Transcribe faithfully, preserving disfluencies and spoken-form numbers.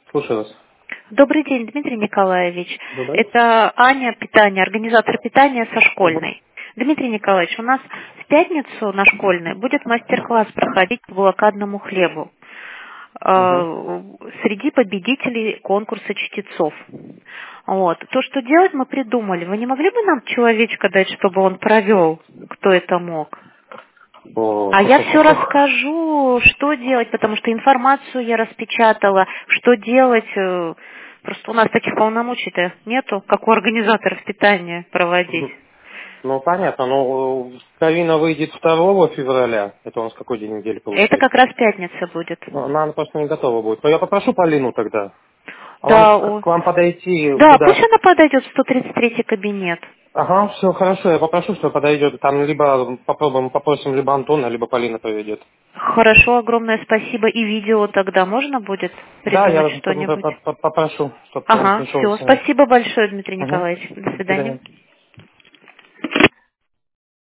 Слушаю вас. Добрый день, Дмитрий Николаевич. Добрый. Это Аня Питание, организатор питания со Угу. школьной. Дмитрий Николаевич, у нас в пятницу на школьной будет мастер-класс проходить по блокадному хлебу э, среди победителей конкурса чтецов. Вот. То, что делать, мы придумали. Вы не могли бы нам человечка дать, чтобы он провел, кто это мог? О, А я все расскажу, что делать, потому что информацию я распечатала, что делать. э, Просто у нас таких полномочий-то нету, как у организаторов питания проводить. Ну, понятно, но Кавина выйдет второго февраля. Это у нас какой день недели Это получается? как раз пятница будет. Ну, она просто не готова будет. Но я попрошу Полину тогда. А вам Да, к о- к вам подойти да, куда? пусть она подойдет в сто тридцать третий кабинет. Ага, все хорошо, я попрошу, что подойдет. Там либо попробуем, попросим либо Антона, либо Полина поведет. Хорошо, огромное спасибо. И видео тогда можно будет Да, придумать я что-нибудь? попрошу, чтобы он Ага, пришел все. сегодня. Спасибо большое, Дмитрий Угу. Николаевич. До До свидания. свидания.